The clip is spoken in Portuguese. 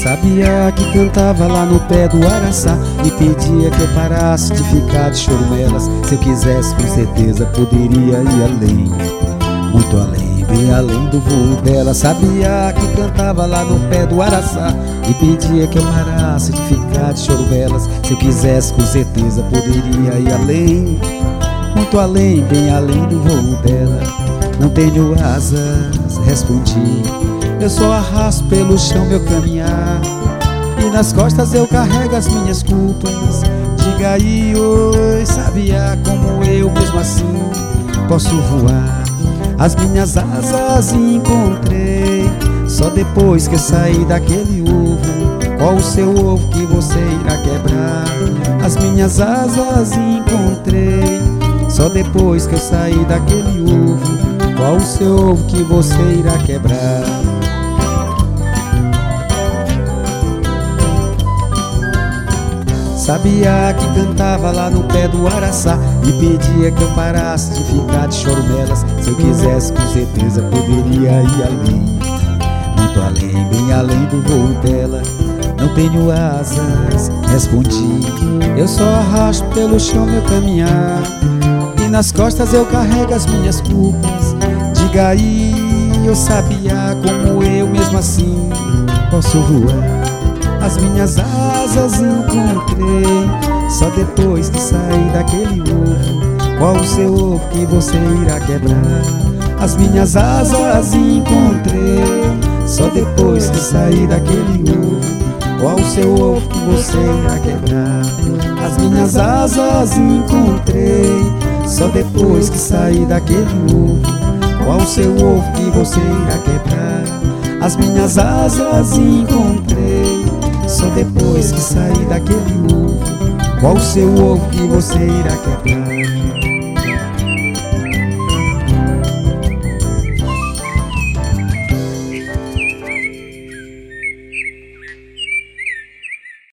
Sabiá que cantava lá no pé do araçá e pedia que eu parasse de ficar de chorumelas. Se eu quisesse, com certeza poderia ir além, muito além, bem além do voo dela. Sabiá que cantava lá no pé do araçá e pedia que eu parasse de ficar de chorumelas. Se eu quisesse, com certeza poderia ir além, muito além, bem além do voo dela. Não tenho asas, respondi, eu só arrasto pelo chão meu caminhar, e nas costas eu carrego as minhas culpas. Diga aí, oi, sabiá, como eu mesmo assim posso voar. As minhas asas encontrei só depois que eu saí daquele ovo. Qual o seu ovo que você irá quebrar? As minhas asas encontrei só depois que eu saí daquele ovo. Qual o seu ovo que você irá quebrar? Sabiá que cantava lá no pé do araçá e pedia que eu parasse de ficar de chorumelas. Se eu quisesse, com certeza poderia ir além, muito além, bem além do voo dela. Não tenho asas, respondi, eu só arrasto pelo chão meu caminhar, e nas costas eu carrego as minhas culpas. Diga aí, eu sabiá, como eu mesmo assim posso voar. As minhas asas encontrei só depois que saí daquele ovo. Qual o seu ovo que você irá quebrar? As minhas asas encontrei só depois que saí daquele ovo. Qual o seu ovo que você irá quebrar? As minhas asas encontrei só depois que saí daquele ovo. Qual o seu ovo que você irá quebrar? As minhas asas encontrei só depois que saí daquele ovo. Qual o seu ovo que você irá quebrar?